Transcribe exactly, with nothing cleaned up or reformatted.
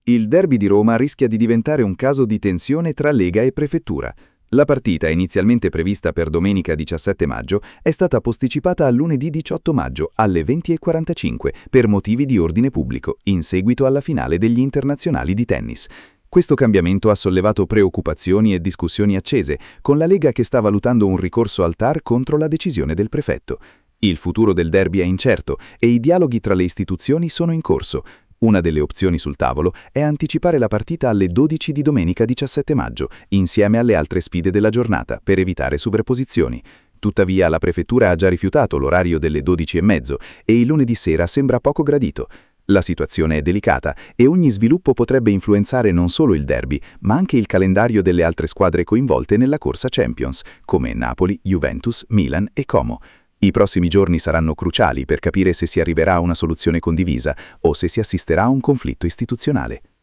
Il derby di Roma rischia di diventare un caso di tensione tra Lega e Prefettura. La partita, inizialmente prevista per domenica diciassette maggio, è stata posticipata a lunedì diciotto maggio alle venti e quarantacinque per motivi di ordine pubblico, in seguito alla finale degli internazionali di tennis. Questo cambiamento ha sollevato preoccupazioni e discussioni accese, con la Lega che sta valutando un ricorso al T A R contro la decisione del prefetto. Il futuro del derby è incerto e i dialoghi tra le istituzioni sono in corso. Una delle opzioni sul tavolo è anticipare la partita alle dodici di domenica diciassette maggio, insieme alle altre sfide della giornata, per evitare sovrapposizioni. Tuttavia, la prefettura ha già rifiutato l'orario delle dodici e mezzo e il lunedì sera sembra poco gradito. La situazione è delicata e ogni sviluppo potrebbe influenzare non solo il derby, ma anche il calendario delle altre squadre coinvolte nella corsa Champions, come Napoli, Juventus, Milan e Como. I prossimi giorni saranno cruciali per capire se si arriverà a una soluzione condivisa o se si assisterà a un conflitto istituzionale.